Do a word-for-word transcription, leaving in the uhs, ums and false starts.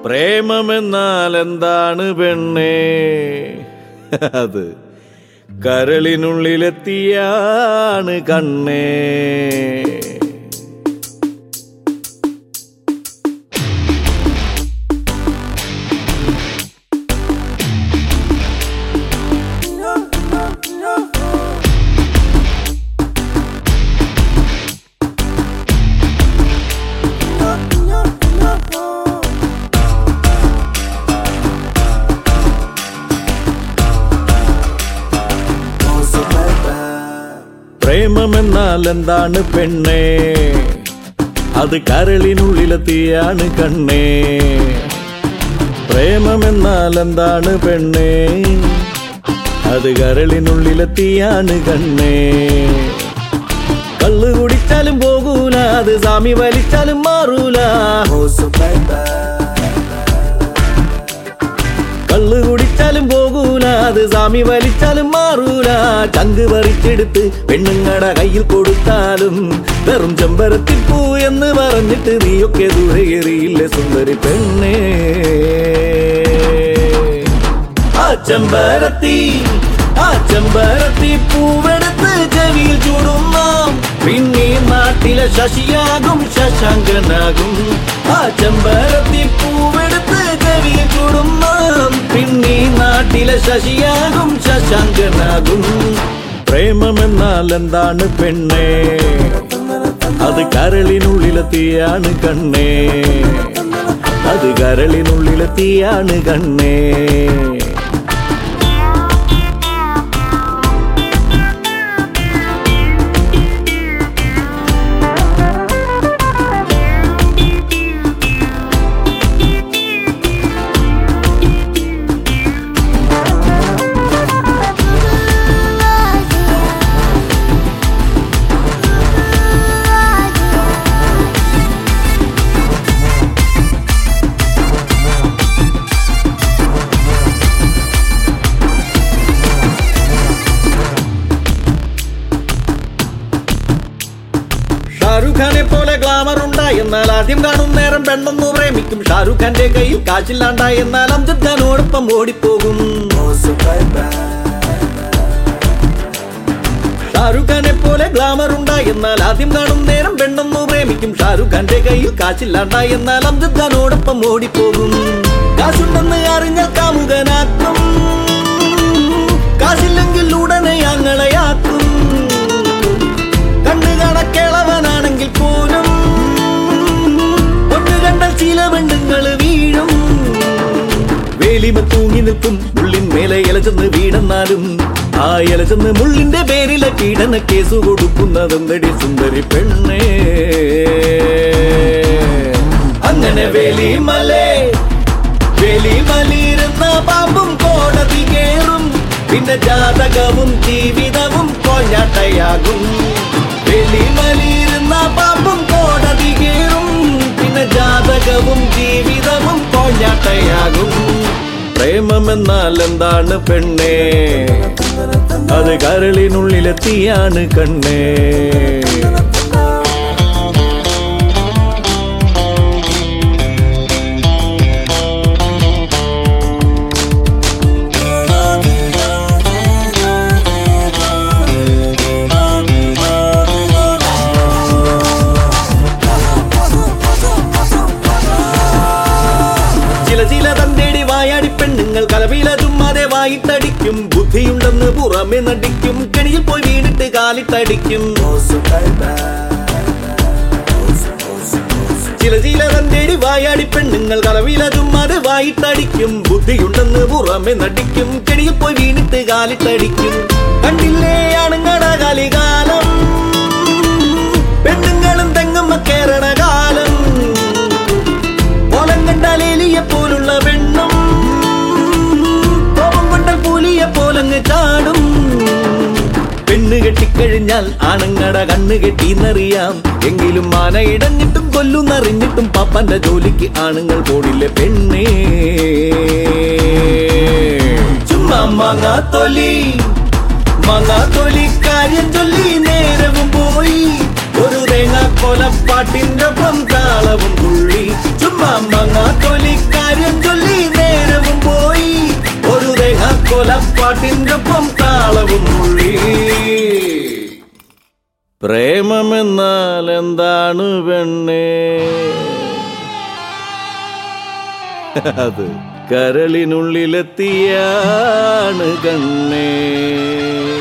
പ്രേമമെന്നാൽ എന്താണ് പെണ്ണേ? അത് കരളിനുള്ളിലെത്തിയാണ് കണ്ണേ. പ്രേമമെന്നാൽ എന്താണ് പെണ്ണേ? അത് കരളിനുള്ളിലെത്തിയാണ് കണ്ണേ. പ്രേമമെന്നാൽ എന്താണ് പെണ്ണേ? അത് കരളിനുള്ളിലെത്തിയാണ് കണ്ണേ. കള്ളു കുടിച്ചാലും പോകൂല, അത് സാമി വലിച്ചാലും മാറൂല. കള്ളു കുടിച്ചാലും പോകൂല, അത് സാമി വലിച്ചാലും മാറൂല. ചങ്ക് പറിച്ചെടുത്ത് പെണ്ണുങ്ങടെ കയ്യിൽ കൊടുത്താലും വെറും ചെമ്പരത്തിപ്പൂ എന്ന് പറഞ്ഞിട്ട് നീയൊക്കെ ദൂരെ എറിയില്ലേ സുന്ദരി പെണ്ണേ. ആ ചെമ്പരത്തി ആ ചെമ്പരത്തി പൂവെടുത്ത് ചെവിയിൽ ചൂടുന്ന പിന്നെ നാട്ടിലെ ശശിയാകും ശശാങ്കനാകും. ആ ചെമ്പരത്തി പൂവെടുത്ത് ചെവിയിൽ ചൂടുന്ന പിന്നെ നാട്ടിലെ ശശിയാകും ശശാങ്കനാകും. പ്രേമമെന്നാൽ എന്താണ് പെണ്ണേ? അത് കരളിനുള്ളിലെത്തിയാണ് കണ്ണേ. അത് കരളിനുള്ളിലെത്തിയാണ് കണ്ണേ. ഷാരൂഖ് ഖാനെ പോലെ ഗ്ലാമർ ഉണ്ടായി എന്നാൽ ആദ്യം കാണും നേരം പെണ്ണൊന്നു പ്രേമിക്കും. ഷാരൂഖ് ഖാന്റെ കയ്യിൽ കാശില്ലാണ്ടായി എന്നാൽ അംജദ് ഖാനോടൊപ്പം ഓടിപ്പോകും. ഷാരൂഖ് ഖാനെ പോലെ ഗ്ലാമർ ഉണ്ടായി എന്നാൽ ആദ്യം കാണും നേരം പെണ്ണൊന്നു പ്രേമിക്കും. ഷാരൂഖ് ഖാന്റെ കയ്യിൽ കാശില്ലാണ്ടായി എന്നാൽ അംജദ് ഖാനോടൊപ്പം ഓടിപ്പോകും. കാശുണ്ടെന്ന് അറിഞ്ഞാൽ കാമുകനാക്കും, കാശില്ലെങ്കിൽ ഉടനെ ഞങ്ങളെയാക്കും. കണ്ണു കണക്കിളവനാണെങ്കിൽ പോലും ഒന്നു കണ്ടാൽ ചില പെണ്ണുങ്ങൾ വീഴും. വേലിമ തൂങ്ങി നിൽക്കും മുള്ളിൻ മേലെ ഇലച്ചെന്ന് വീണെന്നാലും ആ ഇലച്ചെന്ന് മുള്ളിന്റെ പേരിലെ പീഡന കേസ് കൊടുക്കുന്നതെന്തടി സുന്ദരി പെണ്ണേ. അങ്ങനെ വേലിമലേ വേലിമലിരുന്ന പാമ്പും കോടതി കേറും. പിന്നെ ജാതകവും ജീവിതവും കോഞ്ഞാട്ടയാകും. വെളിമലിരുന്ന പാമ്പും കോടതി കേറും. പിന്നെ ജാതകവും ജീവിതവും കോഞ്ഞാട്ടയാകും. പ്രേമമെന്നാൽ എന്താണ് പെണ്ണേ? അത് കരളിനുള്ളിലെത്തിയാണ് കണ്ണേ. ചില തന്തേടി വായാടി പെണ്ണുങ്ങൾ കലവില ചുമ്മാതെ വായിട്ടടിക്കും. ബുദ്ധിയുണ്ടെന്ന് പുറമെ നടിക്കും, കെണിയിൽ പോയി വീണിട്ട് കാലിട്ടടിക്കും. ചില ചില തന്തേടി വായാടി പെണ്ണുങ്ങൾ കലവില ചുമ്മാതെ വായിട്ടടിക്കും. ബുദ്ധിയുണ്ടെന്ന് പുറമെ നടിക്കും, കെണിയിൽ പോയി വീണിട്ട് കാലിട്ടടിക്കും. കണ്ടില്ലേ ആണുങ്ങട കലികാലം, പെണ്ണുങ്ങളും തെങ്ങമ്മ കേറണ കാലം. കോലം കണ്ടാൽ എലിയെ പോലുള്ള പെണ്ണും കോപം കൊണ്ടാൽ പുലിയെ പോലങ്ങ് ചാടും. പെണ്ണ് കെട്ടിക്കഴിഞ്ഞാൽ ആണുങ്ങട കണ്ണ് കെട്ടിന്നറിയാം. എങ്കിലും മാന ഇടഞ്ഞിട്ടും കൊല്ലുന്നറിഞ്ഞിട്ടും പാപ്പന്റെ ജോലിക്ക് ആണുങ്ങൾ പോടില്ലേ പെണ്ണേ. ചുമ്മാ മാങ്ങാത്തൊലി മാങ്ങാത്തൊലി കാര്യം ചൊല്ലി നേരവും പോയി. ഒരു തേങ്ങ കൊലപ്പാട്ടിന്റെ ഒപ്പം താളവും തുള്ളി. ചുമ്മാ മാങ്ങാത്തൊലിക്കാരി ചങ്കൊപ്പം താളവും മൊഴി. പ്രേമമെന്നാൽ എന്താണ് പെണ്ണേ? അത് കരളിനുള്ളിലെത്തിയാണ് കണ്ണേ.